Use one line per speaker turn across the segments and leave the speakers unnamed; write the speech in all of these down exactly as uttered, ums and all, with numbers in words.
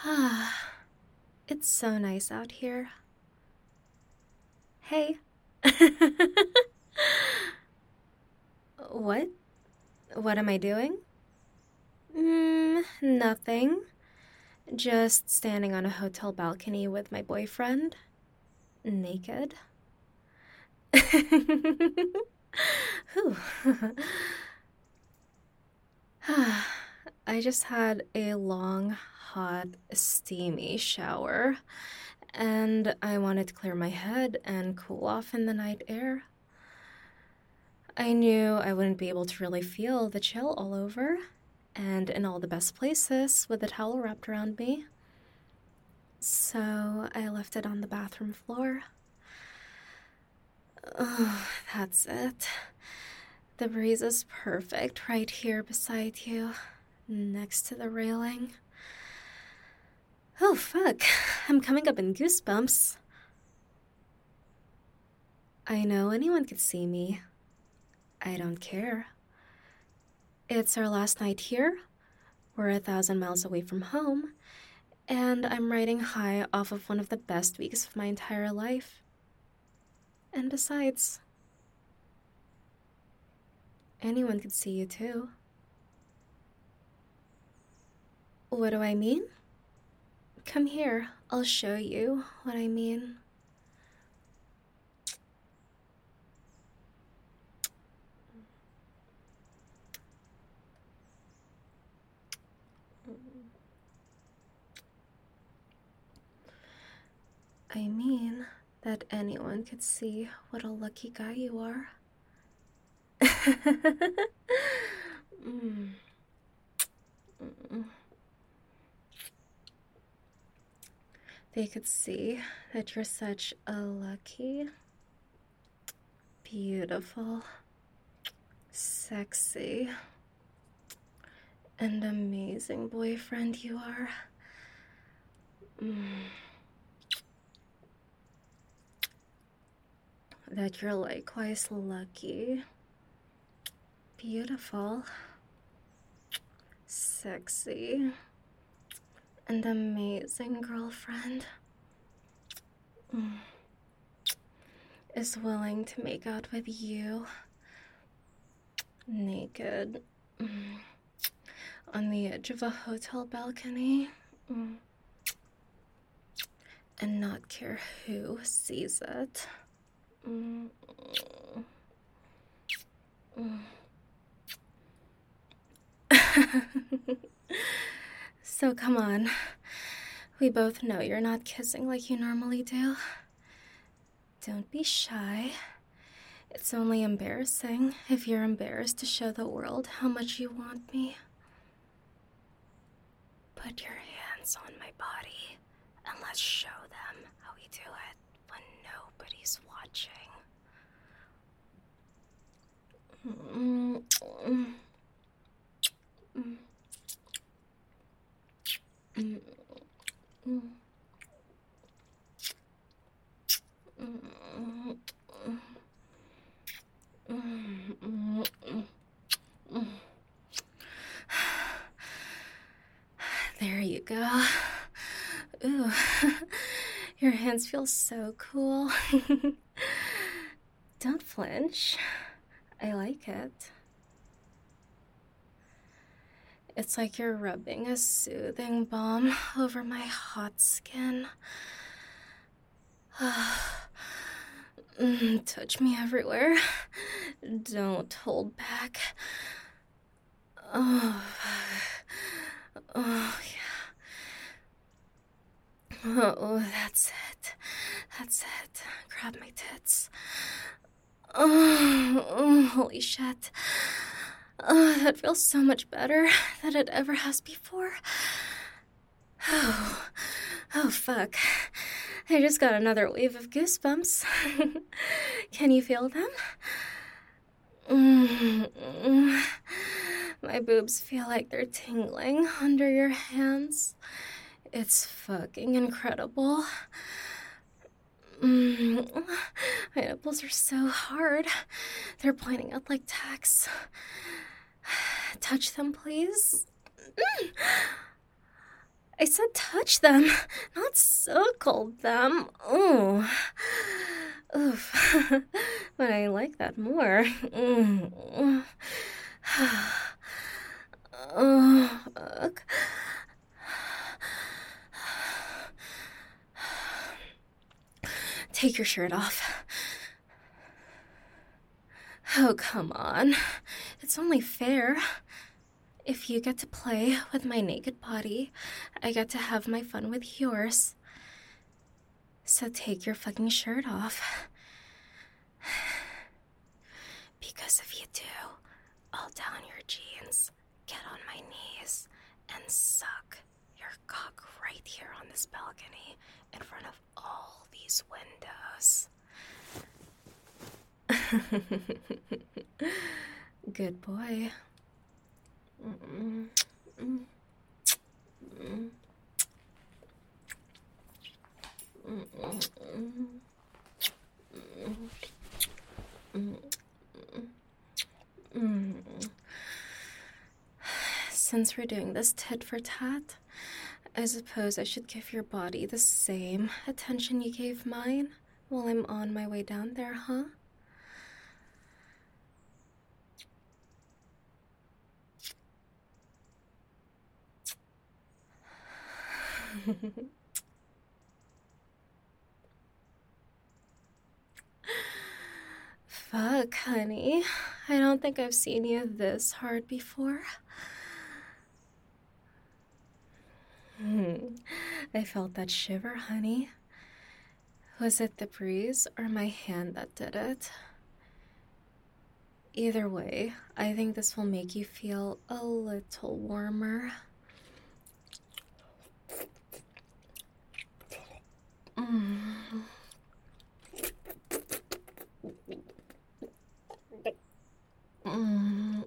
Ah, it's so nice out here. Hey. What? What am I doing? Mm, nothing. Just standing on a hotel balcony with my boyfriend. Naked. Whew. I just had a long, hot, steamy shower, and I wanted to clear my head and cool off in the night air. I knew I wouldn't be able to really feel the chill all over, and in all the best places with the towel wrapped around me. So I left it on the bathroom floor. Oh, that's it. The breeze is perfect right here beside you, next to the railing. Oh, fuck. I'm coming up in goosebumps. I know anyone could see me. I don't care. It's our last night here. We're a thousand miles away from home, and I'm riding high off of one of the best weeks of my entire life. And besides, anyone could see you too. What do I mean? Come here, I'll show you what I mean. I mean that anyone could see what a lucky guy you are. mm. Mm. They could see that you're such a lucky, beautiful, sexy, and amazing boyfriend you are. Mm. That you're likewise lucky, beautiful, sexy, and amazing girlfriend mm. is willing to make out with you naked mm. on the edge of a hotel balcony mm. and not care who sees it. Mm. Mm. So come on. We both know you're not kissing like you normally do. Don't be shy. It's only embarrassing if you're embarrassed to show the world how much you want me. Put your hands on my body and let's show them how we do it when nobody's watching. Mm, mm, mm, mm, mm, mm, mm, mm, mm. There you go. Ooh, your hands feel so cool. Don't flinch. I like it. It's like you're rubbing a soothing balm over my hot skin. mm, touch me everywhere. Don't hold back. Oh, oh yeah. Oh, that's it. That's it. Grab my tits. Oh, oh holy shit. Oh, that feels so much better than it ever has before. Oh, oh fuck. I just got another wave of goosebumps. Can you feel them? Mm-hmm. My boobs feel like they're tingling under your hands. It's fucking incredible. Mm. My nipples are so hard. They're pointing out like tacks. Touch them, please. I said touch them, not suckle them. Oh. Oof. But I like that more. Mm. Oh, fuck. Take your shirt off. Oh, come on. It's only fair. If you get to play with my naked body, I get to have my fun with yours. So take your fucking shirt off. Because if you do, I'll down your jeans, get on my knees, and suck your cock right here on this balcony in front of all these windows. Good boy. Mm-mm. Mm. Mm. Mm-mm. Mm. Mm. Since we're doing this tit for tat, I suppose I should give your body the same attention you gave mine while I'm on my way down there, huh? Fuck, honey. I don't think I've seen you this hard before. Hmm. I felt that shiver, honey. Was it the breeze or my hand that did it? Either way, I think this will make you feel a little warmer. Mm. Mm.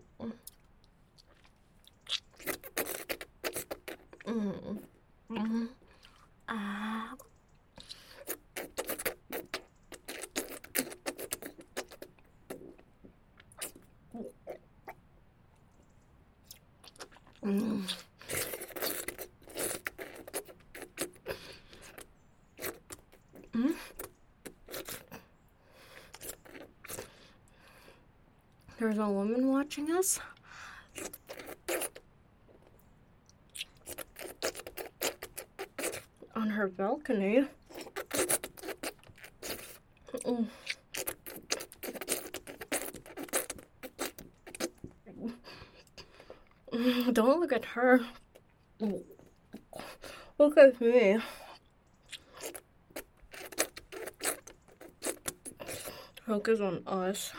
Mm. Mm. Ah. Mm. Mm. There's a woman watching us. On her balcony. Mm. Mm, don't look at her. Look at me. Focus on us.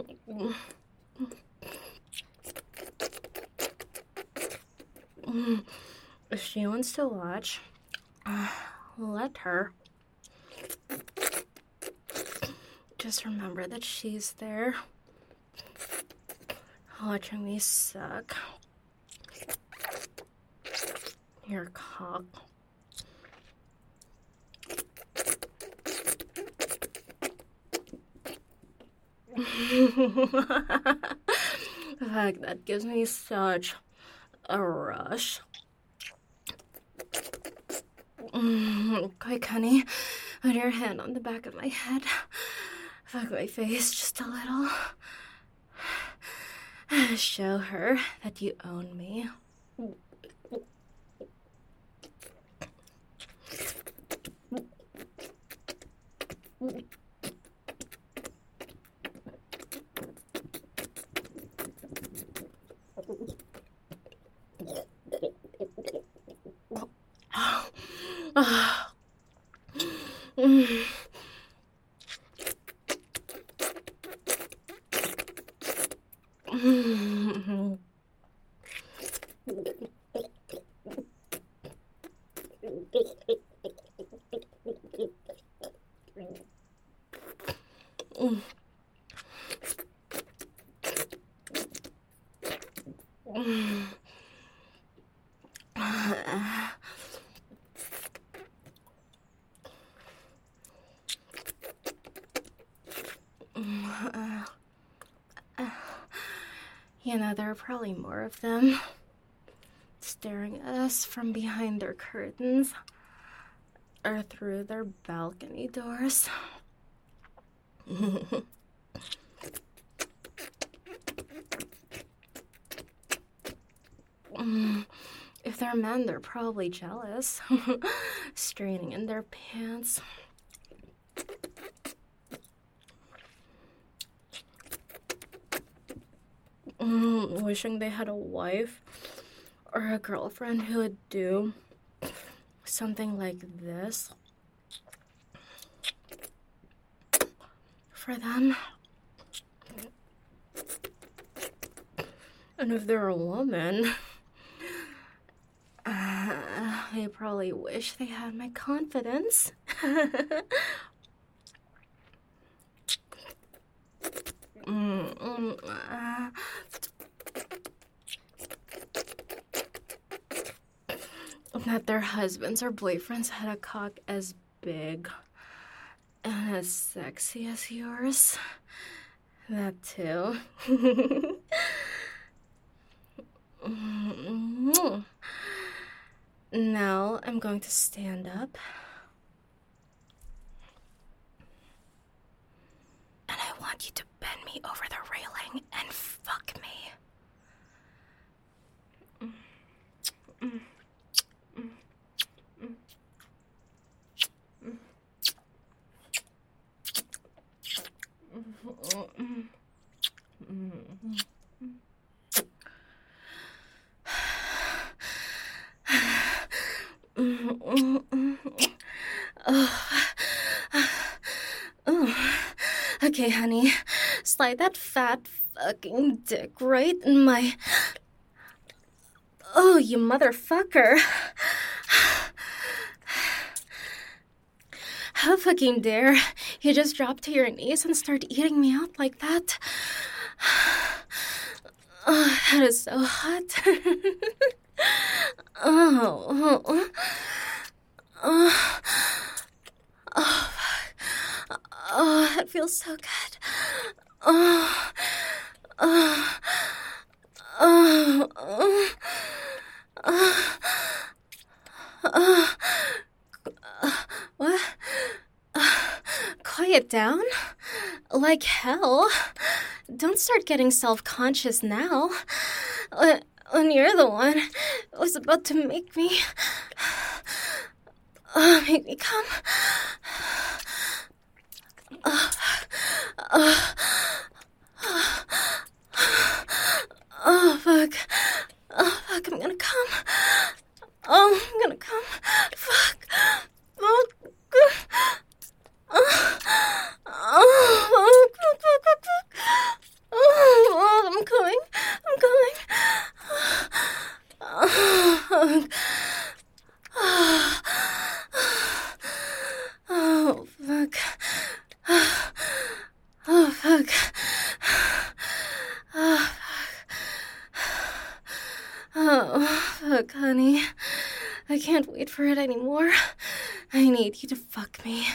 If she wants to watch, uh, let her. Just remember that she's there, watching me suck your cock. Fuck, that gives me such a rush. Mm, quick, honey, put your hand on the back of my head. Fuck my face just a little. Show her that you own me. Mm. Mm. Mm. Mm. You know, there are probably more of them. It's staring at us from behind their curtains or through their balcony doors. If they're men, they're probably jealous, straining in their pants. Mm, wishing they had a wife or a girlfriend who would do something like this for them. And if they're a woman, uh, they probably wish they had my confidence. mm, uh, that their husbands or boyfriends had a cock as big and as sexy as yours. That too. Now I'm going to stand up. And I want you to bend me over the railing and fuck me. Mm. Mm. Oh. Oh. Okay, honey. Slide that fat fucking dick right in my... Oh, you motherfucker. How fucking dare you just drop to your knees and start eating me out like that? Oh, that is so hot. oh, oh, oh, oh, oh, that feels so good. Oh, oh, oh, oh, oh, oh. What? Quiet down? Like hell? Don't start getting self-conscious now. When you're the one who was about to make me... Oh, make me come. Oh, oh, oh, fuck. Oh, fuck, I'm gonna come. Oh, I'm gonna come. Fuck. Oh, oh, oh, oh, I'm coming. I'm coming. Oh, oh, fuck. Oh, fuck. Oh, fuck. Oh, fuck, honey. I can't wait for it anymore. I need you to fuck me.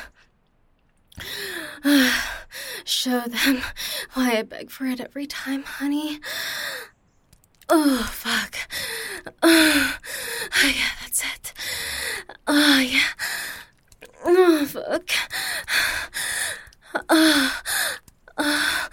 Show them why I beg for it every time, honey. Oh, fuck. Oh, yeah, that's it. Oh, yeah. Oh, fuck. Oh, oh,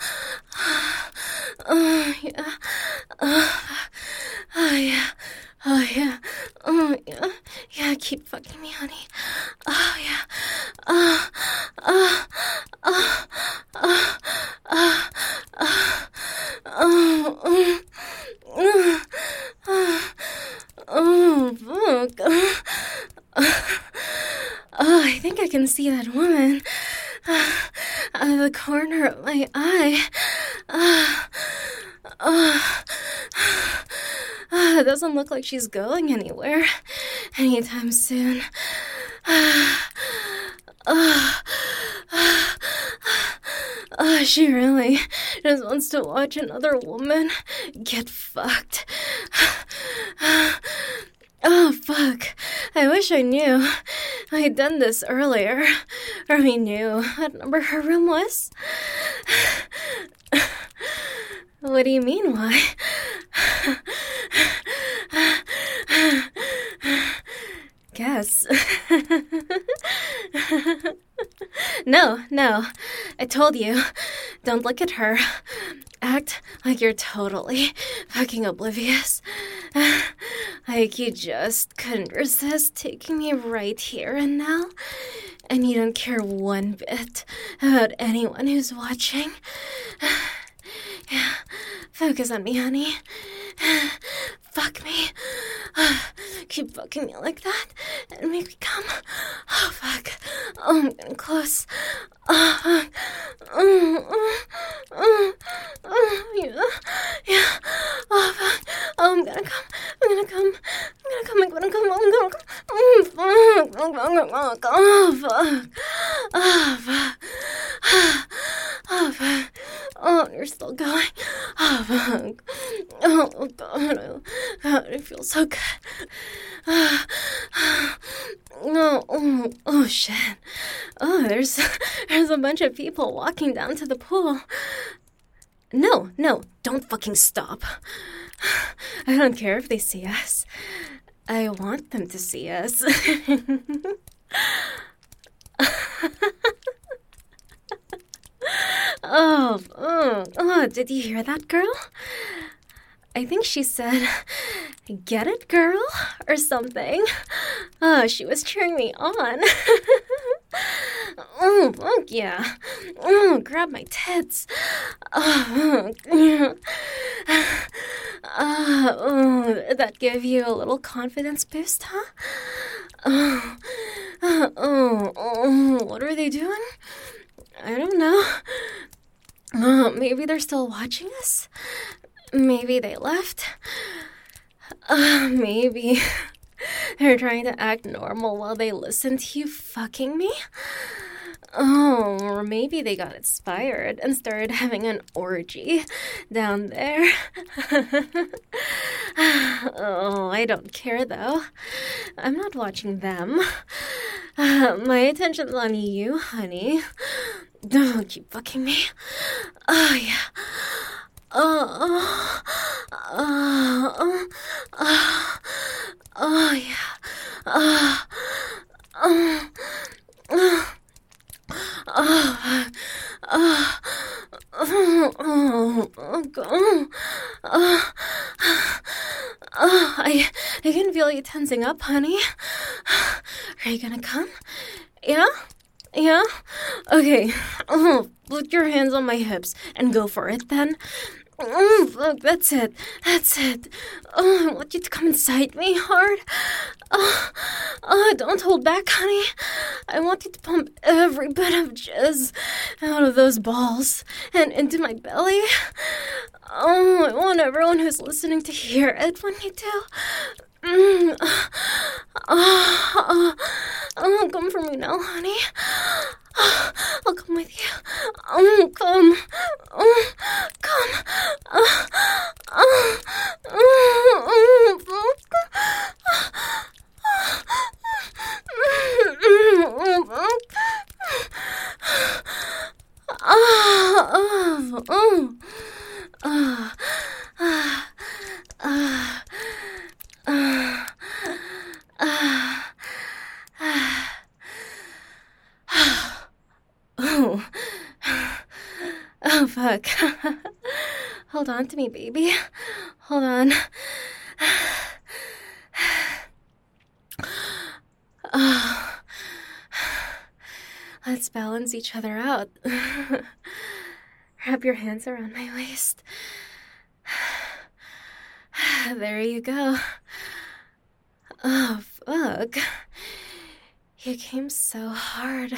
oh, yeah. Oh, oh, yeah. Oh, yeah. Oh, yeah. Yeah, keep fucking me, honey. Oh, yeah. Oh, oh, oh, oh, oh, oh, oh, oh, oh, oh, fuck. Oh, I think I can see that woman out of the corner of my eye. Oh, oh. Uh, it doesn't look like she's going anywhere anytime soon. Uh, uh, uh, uh, she really just wants to watch another woman get fucked. Oh, fuck. I wish I knew I'd done this earlier, or I knew what number her room was. What do you mean, why? guess. No, no. I told you. Don't look at her. Act like you're totally fucking oblivious. Like you just couldn't resist taking me right here and now. And you don't care one bit about anyone who's watching. Yeah, focus on me, honey. Fuck me. Keep fucking me like that and make me come. Oh, fuck. Oh, I'm getting close. Oh, fuck. Oh, oh, oh, oh, yeah. Yeah. Oh, fuck. Oh, I'm gonna come. I'm gonna come. I'm gonna come. I'm gonna come. I'm gonna come. Oh, fuck. Oh, fuck. Oh, fuck. Oh, fuck. Oh, fuck. Oh, you're still going. Oh, fuck. Oh, God. God, it feels so good. Oh, oh, oh, shit. Oh, there's, there's a bunch of people walking down to the pool. No, no, don't fucking stop. I don't care if they see us. I want them to see us. Oh, oh, oh, did you hear that, girl? I think she said, "Get it, girl," or something. Oh, she was cheering me on. Oh, fuck yeah. Oh, grab my tits. Oh, yeah. Uh, oh, did that give you a little confidence boost, huh? Oh, oh, oh, what are they doing? I don't know. Oh, maybe they're still watching us? Maybe they left? Uh, maybe they're trying to act normal while they listen to you fucking me? Oh, or maybe they got inspired and started having an orgy down there. Oh, I don't care though. I'm not watching them. Uh, my attention's on you, honey. Don't keep fucking me. Oh, yeah. Oh, oh, oh, oh, oh, yeah. Oh, oh, oh, oh, oh, oh, oh, oh, God. Oh, oh, I, I can feel you tensing up, honey. Are you gonna come? Yeah? Yeah? Okay. Oh, put your hands on my hips and go for it then. Oh, look, that's it. That's it. Oh, I want you to come inside me hard. Oh, oh, don't hold back, honey. I want you to pump every bit of jizz out of those balls and into my belly. Oh, I want everyone who's listening to hear it when you do. Mm. Oh, oh, oh, come for me now, honey. Oh, I'll come with you. Oh, come. Oh, come. Oh, oh, oh, oh, oh, oh, oh, oh. Uh, uh, uh, oh, oh, fuck. Hold on to me, baby. Hold on. Oh. Let's balance each other out. Wrap your hands around my waist. There you go. Oh, fuck. You came so hard.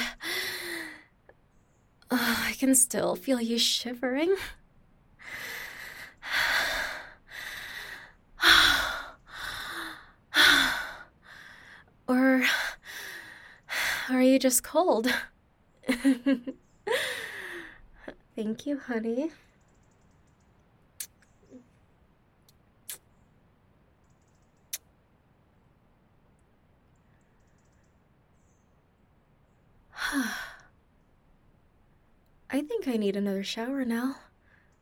Oh, I can still feel you shivering. Or are you just cold? Thank you, honey. I think I need another shower now.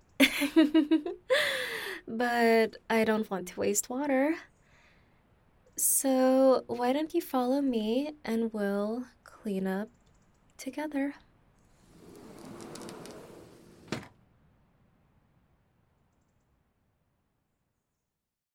But I don't want to waste water. So, why don't you follow me and we'll clean up together?